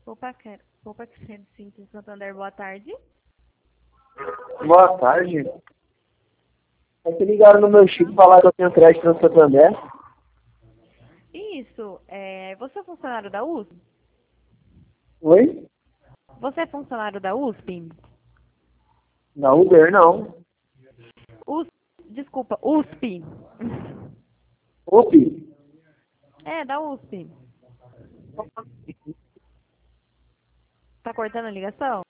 Poupa Crescente Simples Santander, boa tarde. Boa tarde. É que ligaram no meu chip falar que eu tenho crédito no Santander. Isso, você é funcionário da USP? Oi? Você é funcionário da USP? Na Uber, não. Desculpa, USP. OP? É, da USP. Tá cortando a ligação?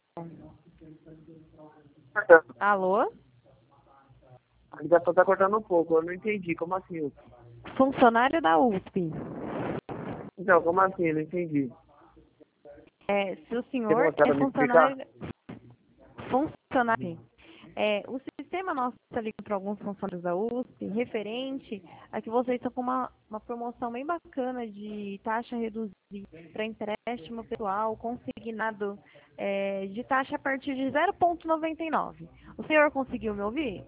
Alô? A ligação tá cortando um pouco, eu não entendi. Como assim, UP? Funcionário da USP. Então, como assim? Eu não entendi. Se o Você senhor consegue é me explicar? funcionário, o sistema nosso está ligando para alguns funcionários da USP, referente a que vocês estão com uma promoção bem bacana de taxa reduzida para empréstimo pessoal consignado de taxa a partir de 0,99. O senhor conseguiu me ouvir?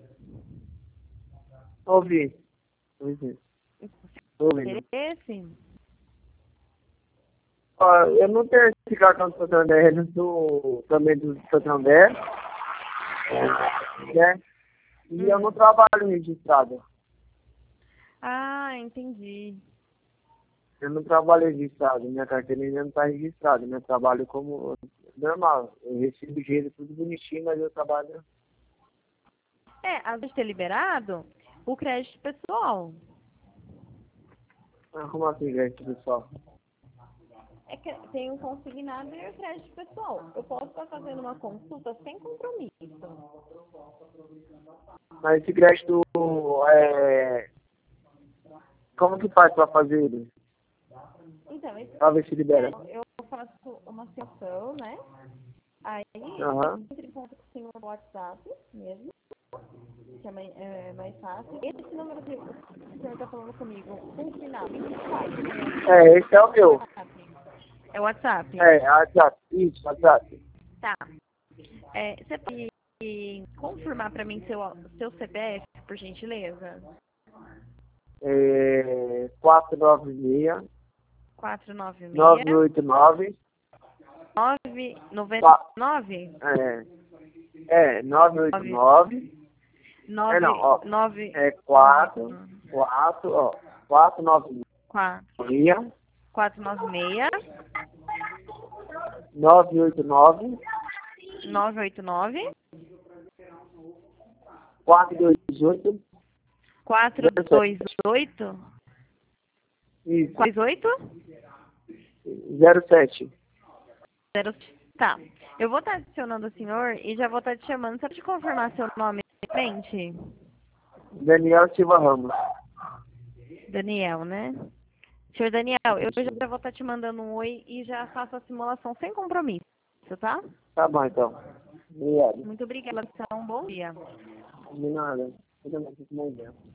Ouvi. Ouvi. Tô ouvindo. Interesse? Ó, eu não tenho esse cartão do Santander, também do Santander, né? E eu não trabalho registrado. Ah, entendi. Eu não trabalho registrado, minha carteira ainda não está registrada. Meu trabalho como normal. Eu recebo dinheiro tudo bonitinho, mas eu trabalho. Às vezes ter liberado o crédito pessoal. Ah, como assim, gente, pessoal? É que tem um consignado e o crédito pessoal. Eu posso estar fazendo uma consulta sem compromisso. Mas esse crédito, como que faz para fazer ele? Então, esse Para ver se libera. eu faço uma sessão, né? Aí Aham. entre em contato com o senhor no WhatsApp mesmo, que é mais fácil. Esse número que o senhor está falando comigo, com final 24, né? Esse é o meu. É o WhatsApp? WhatsApp. Isso, WhatsApp. Tá. Você pode confirmar para mim seu CPF, por gentileza? 496 496 989 999 989 não, ó. 496 496 989 989 428 428 isso, 48 07. Tá. Eu vou estar adicionando o senhor e já vou estar te chamando. Só de confirmar seu nome, frente. Daniel Silva Ramos. Daniel, né? Senhor Daniel, eu já vou estar te mandando um oi e já faço a simulação sem compromisso, tá? Tá bom, então. Obrigado. Muito obrigada, um bom dia. De nada. Bom dia.